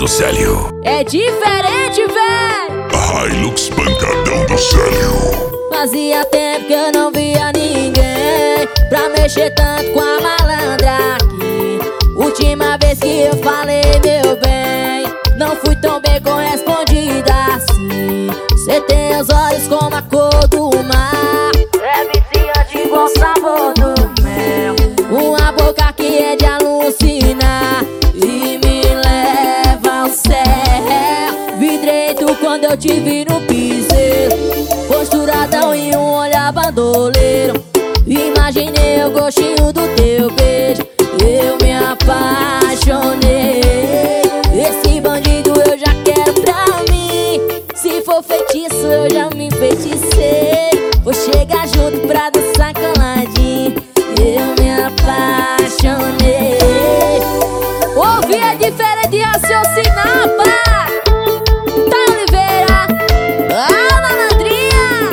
do Célio. É diferente, véi. A Hilux pancadão do Célio. Fazia tempo que eu não via ninguém pra mexer tanto com a malandra aqui. Última vez que eu falei, meu bem, não fui tão bem correspondida assim. Cê tem os olhos como a cor do mar, é viciante igual sabor do mel. Uma boca que é de alucinar e me leva ao céu. Vi direito quando eu te vi no piseiro, posturadão e um olhar bandoleiro. Imaginei o gostinho do teu beijo, eu me apaixonei. Esse bandido eu já quero pra mim. Se for feitiço eu já me enfeiticei. Vou chegar junto pra dançar coladinho. Eu me apaixonei. Ouvir é diferente de raciocinar, pá. Tá, Oliveira? Ah, malandrinha.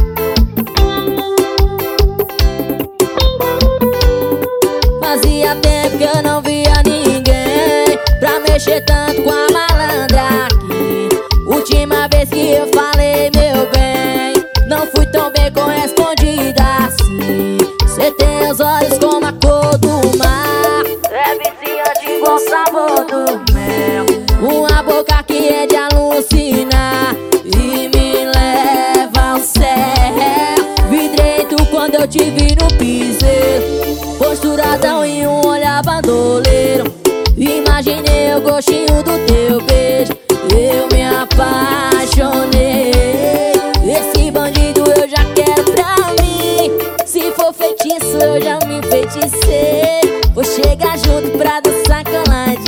Fazia tempo que eu não via ninguém pra mexer tanto com a malandra aqui. Última vez que eu falei, meu bem, não fui tão bem correspondida assim. Cê tem os olhos como a cor do mar, é viciante igual sabor do mel. Uma boca que é de alucinar e me leva ao céu. Vi direito quando eu te vi no piseiro, posturadão e um olhar bandoleiro. Imaginei o gostinho do teu beijo, eu me apaixonei. Esse bandido eu já quero pra mim. Se for feitiço eu já me enfeiticei. Vou chegar junto pra dançar coladinho.